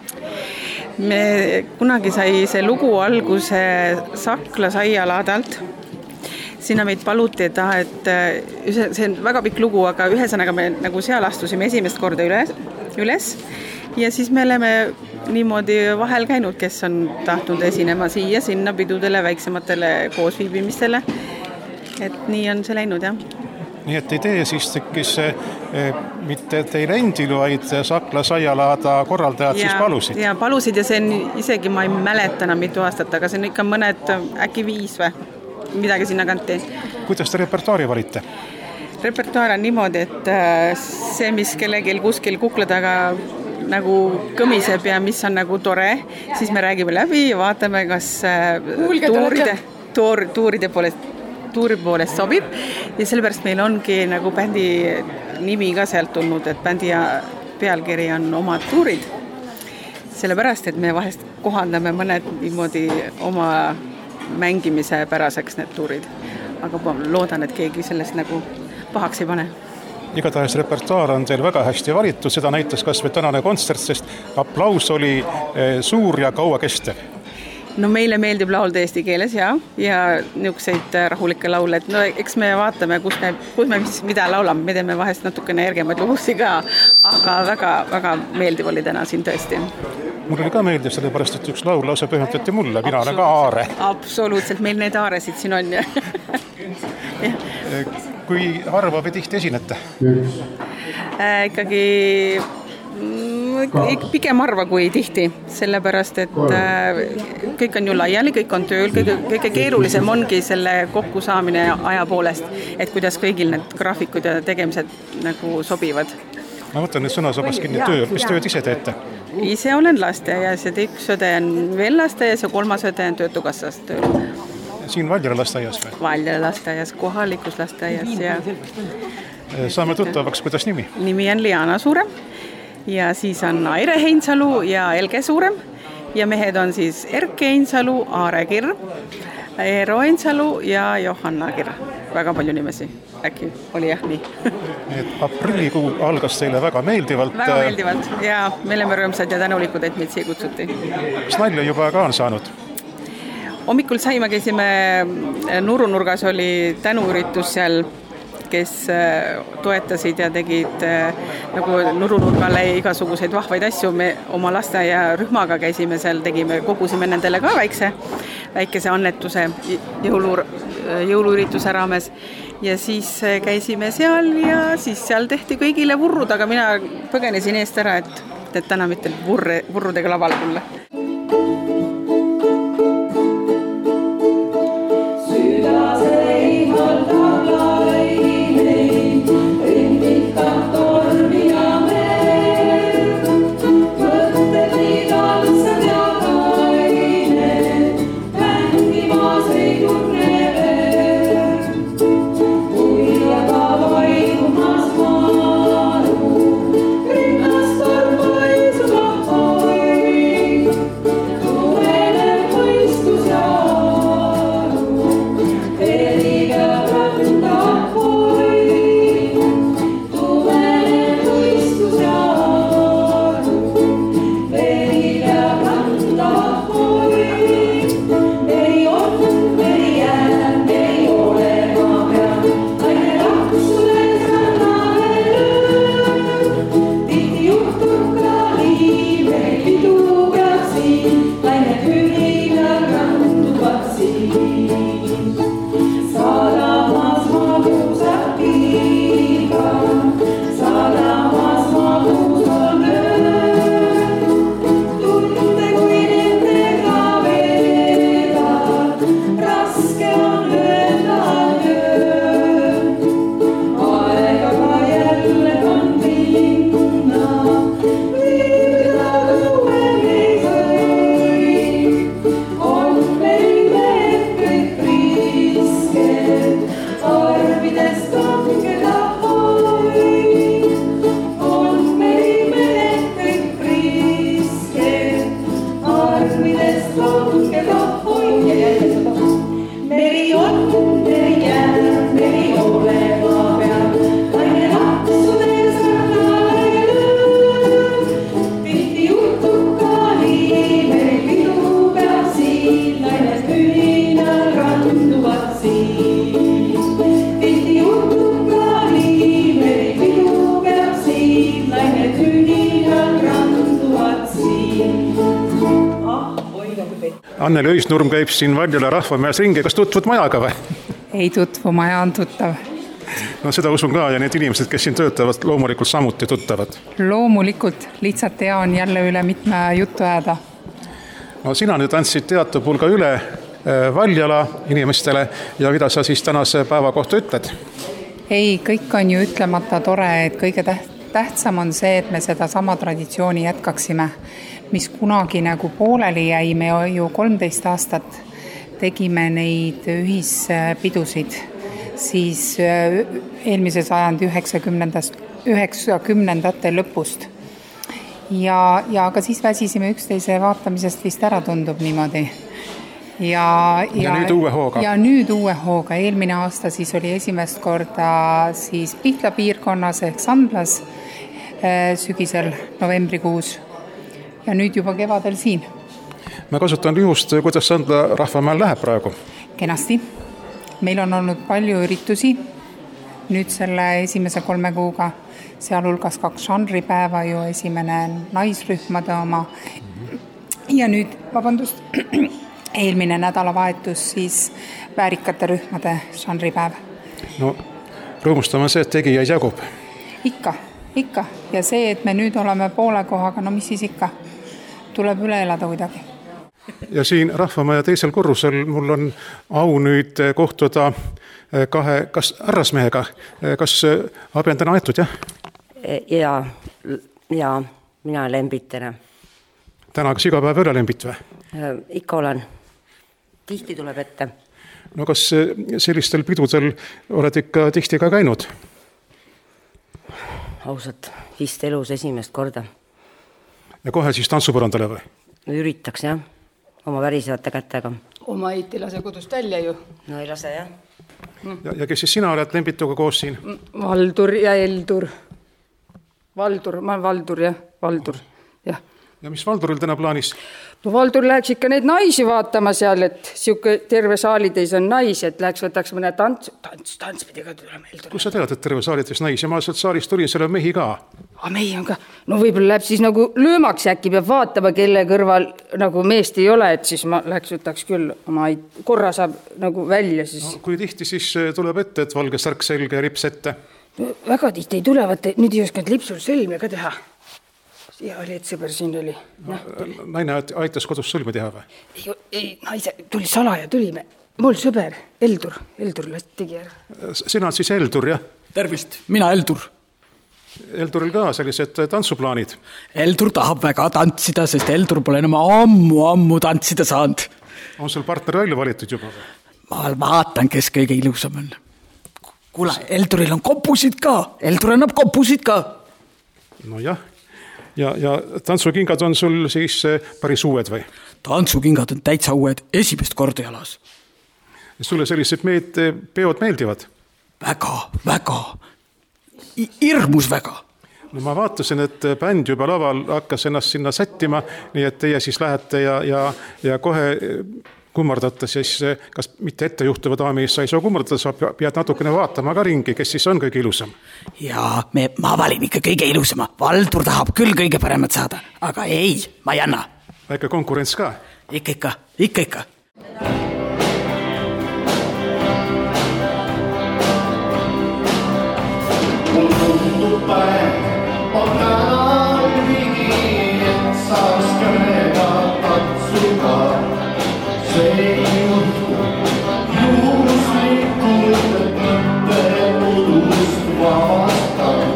Me kunagi sai see lugu alguse Sakla saialaadalt. Sinna meid paluti, et see on väga pikk lugu, aga ühesõnaga me nagu seal astusime esimest korda üles ja siis me oleme niimoodi vahel käinud, kes on tahtnud esinema siia, sinna pidudele, väiksematele koosviibimistele. Et nii on see läinud, jah. Nii et idee siis tekkis mitte teil endil, vaid Sakla saialaada korraldajad siis palusid? Ja palusid ja see on isegi, ma ei mäleta mitu aastat, aga see on ikka mõned, äkki 5 või midagi sinna kanti. Kuidas te repertuaari valite? Repertuaar on niimoodi, et see, mis kellelgi kuskil kukla taga nagu kõmiseb ja mis on nagu tore, siis me räägime läbi ja vaatame, kas tuuri poolest sobib ja sellepärast meil ongi nagu bändi nimi ka sealt tulnud, et bändi pealkiri on Omad tuurid. Sellepärast, et me vahest kohandame mõned niimoodi oma mängimise päraseks need tuurid. Aga ma loodan, et keegi sellest nagu pahaks ei pane. Igatahes repertuaar on teil väga hästi valitud, seda näitas kas või tänane kontsert, sest aplaus oli suur ja kaua kestev. No meile meeldib laulda eesti keeles ja niisuguseid rahulikke laule, et no eks me vaatame, kus me mida laulame, me teeme vahest natukene ergemaid lugusi ka, aga väga meeldiv oli täna siin tõesti. Mul oli ka meeldiv, sellepärast, et üks laul lausa pühendati mulle, mina olen ka aare. Absoluutselt, meil need aaresid siin on. Kui harva või tihti esinete? Ikkagi pigem harva kui tihti, sellepärast, et kõik on ju laiali, kõik on tööl, kõige keerulisem ongi selle kokkusaamine aja poolest, et kuidas kõigil need graafikud ja tegemised nagu sobivad. Ma võtan nüüd sõnasabast kinni mis tööd ise teete? Ise olen lasteaias ja üks õde on veel lasteaias ja 3. õde on Töötukassas tööl. Siin Valjala lasteaias või? Valjala lasteaias, kohalikus lasteaias ja... Saame tuttavaks, kuidas nimi? Nimi on Liana Suurem ja siis on Aire Heinsalu ja Elge Suurem ja mehed on siis Erke Heinsalu, Aare Kirr, Eero Heinsalu ja Johanna Kirr. Väga palju nimesi, äkki oli jah nii. Aprillikuu algas teile väga meeldivalt. Väga meeldivalt ja me oleme rõõmsad ja tänulikud, et meid siia kutsuti. Kas nalja juba ka on saanud? Hommikul saime, käisime Nurunurgas oli tänuüritus seal, kes toetasid ja tegid nagu Nurunurgale igasuguseid vahvaid asju. Me oma lasteaiarühmaga käisime seal, kogusime nendele ka väikese annetuse jõuluürituse raames ja siis käisime seal ja siis seal tehti kõigile vurrud, aga mina põgenesin eest ära, et täna mitte vurrudega lavale tulla. Anneli Öisnurm käib siin Valjala rahvamäes ringi, kas tutvud majaga või? Ei tutvu, maja on tuttav. No seda usun ka ja need inimesed, kes siin töötavad, loomulikult samuti tuttavad. Loomulikult, lihtsalt hea on jälle üle mitme juttu jääda. No sina nüüd andsid teatepulga üle Valjala inimestele ja mida sa siis tänase päeva kohta ütled? Ei, kõik on ju ütlemata tore, et kõige tähtsam on see, et me seda sama traditsiooni jätkaksime, mis kunagi nagu pooleli jäi, me ju 13 aastat tegime neid ühispidusid, siis eelmise sajandi 90ndate lõpust. Ja ka siis väsisime üksteise vaatamisest vist ära, tundub niimoodi. Ja nüüd uue hooga. Ja nüüd uue hooga. Eelmine aasta siis oli esimest korda siis Pihla piirkonnas ehk Sandlas sügisel novembrikuus ja nüüd juba kevadel siin. Ma kasutan juhust, kuidas Sandla rahvamäel läheb praegu? Kenasti. Meil on olnud palju üritusi nüüd selle esimese 3 kuuga, sealhulgas 2 žanripäeva, ju esimene naisrühmade oma ja nüüd, eelmine nädalavahetus siis väärikate rühmade žanripäev. No, rõõmustame see, et tegijaid jagub. Ikka. Ja see, et me nüüd oleme poole kohaga, no mis siis ikka, tuleb üle elada kuidagi. Ja siin Rahvamaja teisel korrusel mul on au nüüd kohtuda 2 härrasmehega. Kas abi on täna aetud, jah? Ja mina lembitena. Täna kas iga päev üle lembit või? Ikka olen. Tihti tuleb ette. No kas sellistel pidudel oled ikka tihti ka käinud? Ausalt, vist elus esimest korda. Ja kohe siis tantsupõrandale või? Üritaks, jah. Oma värisevate kätega. Oma eit ei lase kodust välja ju. No ei lase, jah. Ja kes siis sina oled lembituga koos siin? Valdur ja Eldur. Valdur, ma olen Valdur, jah. Valdur, jah. Ja mis Valduril täna plaanis? No Valdur läheks ikka neid naisi vaatama seal, et siuke terve saalitäis on naisi, et läheks võtaks mõne tants pidi ka tulema Eldur. Kus sa tead, et terve saalitäis naisi? Ma sealt saalist tulin, seal on mehi ka. Mehi on ka. No võib-olla läheb siis nagu löömaks äkki, peab vaatama, kelle kõrval nagu meest ei ole, et siis ma läheks võtaks küll oma korra saab nagu välja siis. No, kui tihti siis tuleb ette, et valge särk selge ja lips ette? No, väga tihti ei tulevat, nüüd ei oskanud lipsul sõlme ka teha. Ja oli, et sõber siin oli. Naine aitas kodus sõlme teha või? Ei, naise tuli salaja, tulime. Mul sõber, Eldur tegi ära. Sina siis Eldur, jah? Tervist, mina Eldur. Elduril ka sellised tantsuplaanid? Eldur tahab väga tantsida, sest Eldur pole enam ammu tantsida saanud. On sul partner välja valitud juba või? Ma vaatan, kes kõige ilusam on. Kuule, Elduril on kopusid ka. Eldur annab kopusid ka. No jah. Ja tantsukingad on sul siis päris uued või? Tantsukingad on täitsa uued, esimest korda jalas. Sulle sellised peod meeldivad? Väga. Irmus väga. No ma vaatasin, et bänd juba laval hakkas ennast sinna sättima, nii et teie siis lähete ja kohe kummardate, siis kas mitte ettejuhtuva daami ees sa ei saa kummardada, sa pead natukene vaatama ka ringi, kes siis on kõige ilusam. Ja ma valin ikka kõige ilusama. Valdur tahab küll kõige paremat saada, aga ei, ma ei anna. Väike konkurents ka? Ikka. Mul tundub päev, on täna üligi, et saaks kõnega katsuga. See ei juhtu juhuslikult, et mitte udust vabastab.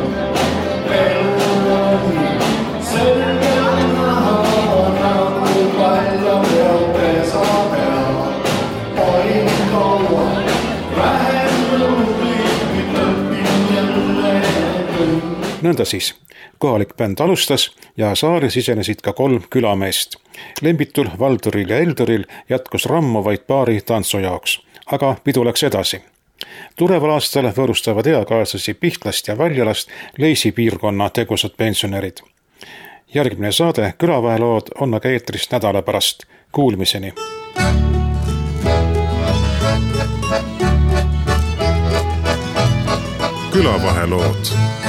Elu selge näha, nagu palju peote saab teha. Olin kaua vähem lõplik, lõpin jälle. Nõnda siis. Kohalik bänd alustas ja saali sisenesid ka 3 külameest. Lembitul, Valduril ja Elduril jätkus rammu vaid paari tantsu jaoks, aga pidu läks edasi. Tuleval aastal võõrustavad eakaaslasi Pihtlast ja Valjalast Leisi piirkonna tegusad pensionärid. Järgmine saade Külavahelood on aga eetrist nädala pärast. Kuulmiseni! Külavahelood